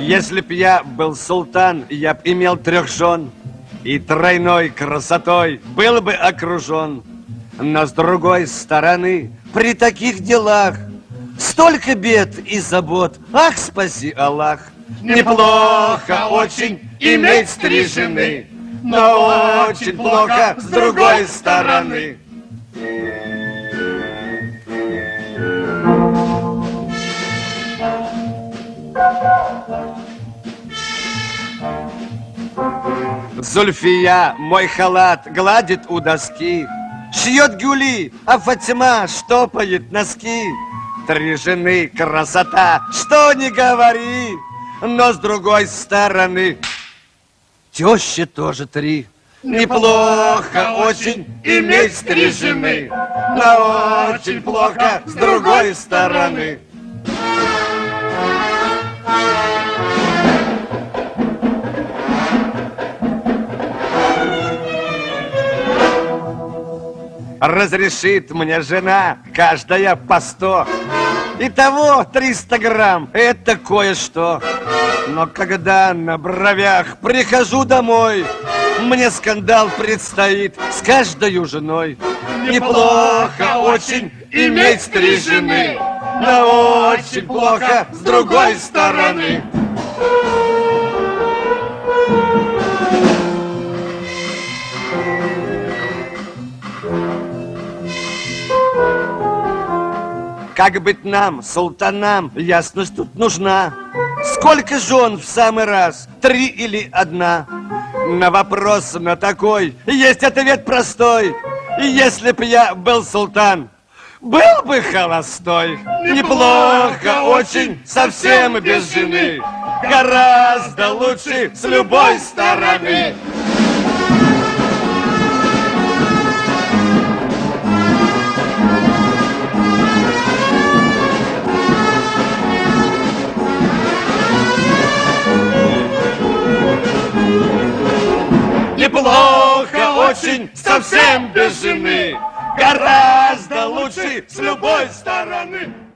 Если б я был султан, я б имел 3 жен, и тройной красотой был бы окружен. Но с другой стороны, при таких делах столько бед и забот, ах, спаси Аллах. Неплохо очень иметь 3 жены, но очень плохо с другой стороны. Зульфия мой халат гладит у доски, шьет гюли, а Фатима штопает носки. 3 жены красота, что не говори, но с другой стороны тещи тоже 3. Неплохо очень иметь 3 жены, но очень плохо с другой стороны. Разрешит мне жена каждая по 100. Итого 300 грамм, это кое-что. Но когда на бровях прихожу домой, мне скандал предстоит с каждой женой. Неплохо очень иметь 3 жены, но очень плохо с другой стороны. Как быть нам, султанам, ясность тут нужна. Сколько жен в самый раз, 3 или 1? На вопрос на такой есть ответ простой. Если б я был султан, был бы холостой. Неплохо очень, совсем без жены, гораздо лучше с любой стороны. Неплохо очень, совсем без жены, гораздо лучше с любой стороны.